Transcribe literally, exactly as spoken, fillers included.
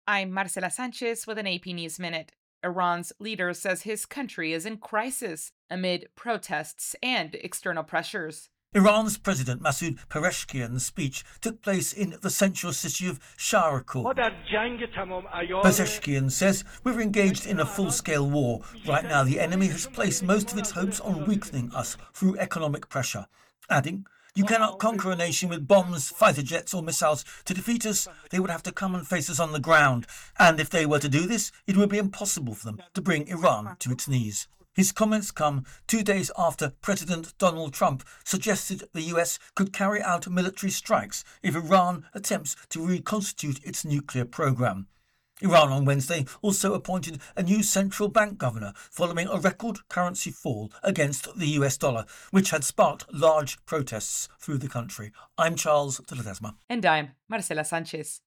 I'm Marcela Sanchez with an A P News Minute. Iran's leader says his country is in crisis amid protests and external pressures. Iran's President Masoud Pezeshkian's speech took place in the central city of Shahrakot. Pezeshkian says, "We're engaged in a full-scale war. Right now the enemy has placed most of its hopes on weakening us through economic pressure," adding, "You cannot conquer a nation with bombs, fighter jets or missiles. To defeat us, they would have to come and face us on the ground. And if they were to do this, it would be impossible for them to bring Iran to its knees." His comments come two days after President Donald Trump suggested the U S could carry out military strikes if Iran attempts to reconstitute its nuclear program. Iran on Wednesday also appointed a new central bank governor following a record currency fall against the U S dollar, which had sparked large protests through the country. I'm Charles de Ledesma. And I'm Marcela Sanchez.